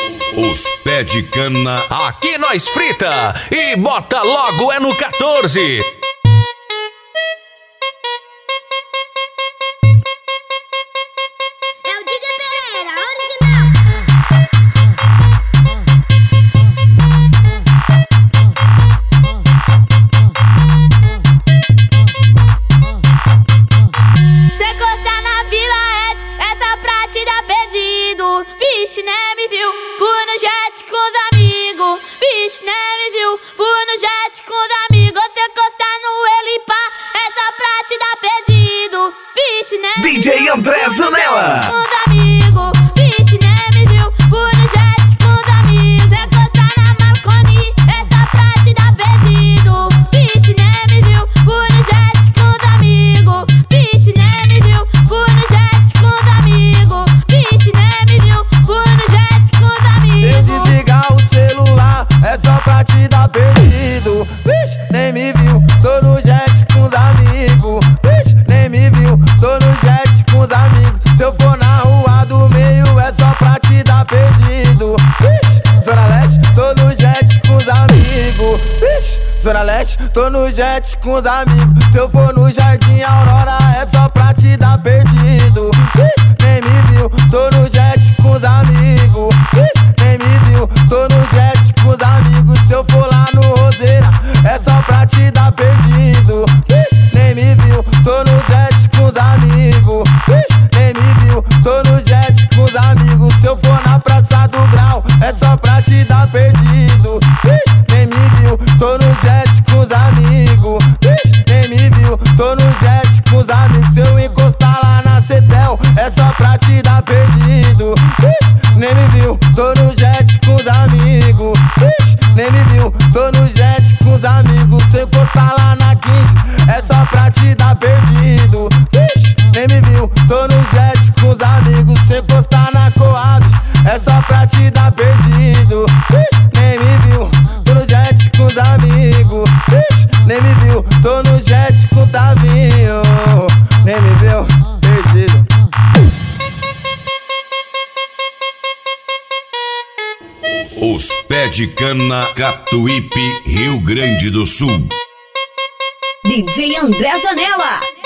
Os pé de cana. Aqui nós frita e bota logo é no 14. Vixe, nem me viu, fui no jet com os amigos. Vixe, nem me viu, fui no jet com os amigos. Você encostar no ele pá, essa pra te dar pedido. Vixe, nem me DJ viu, André Zanella com os amigos. Vixe, nem me viu, fui no jet com os amigos. Você encostar na Marconi, essa pra te dar pedido. Vixe, nem me viu, fui no jet com os amigos. Vixe, nem me viu, fui no jet com os amigos. Vixe, nem me viu, fui no jet com os amigos. Se desligar o celular, é só pra te dar perdido. Vixe, nem me viu, tô no jet com os amigos. Vixe, nem me viu, tô no jet com os amigos. Se eu for na rua do meio, é só pra te dar perdido. Vixe, Zona Leste, tô no jet com os amigos. Vixe, Zona Leste, tô no jet com os amigos. Se eu for no Jardim Aurora, é só pra te dar perdido. Vixe, nem me viu, tô no jet com os amigos. Vixe, nem me viu, tô no jet com os amigos. Se eu for lá no Roseira, é só pra te dar perdido. Vixe, nem me viu, tô no jet com os amigos. Vixe, nem me viu, tô no jet com os amigos. Se eu for na Praça do Grau, é só pra te dar perdido. Vixe, nem me viu, tô no jet com os amigos. Vixe, nem me viu, tô no jet com os amigos. Se eu encostar lá na Cetel, é só pra te dar perdido. Vixe, nem me viu, tô no jet com os amigos. Vixe, nem me viu, tô no jet com os amigos. Se eu encostar lá na 15, é só pra te dar perdido. Vixe, nem me viu, tô no jet com os amigos. Se eu encostar na Coab, é só pra te dar perdido. Vixe, nem me viu, tô no jet com os amigos. Vixe, nem me viu, tô no jet com o Tavinho. Nem me viu, perdido. Os pé de cana. Catuípe, Rio Grande do Sul. DJ André Zanella.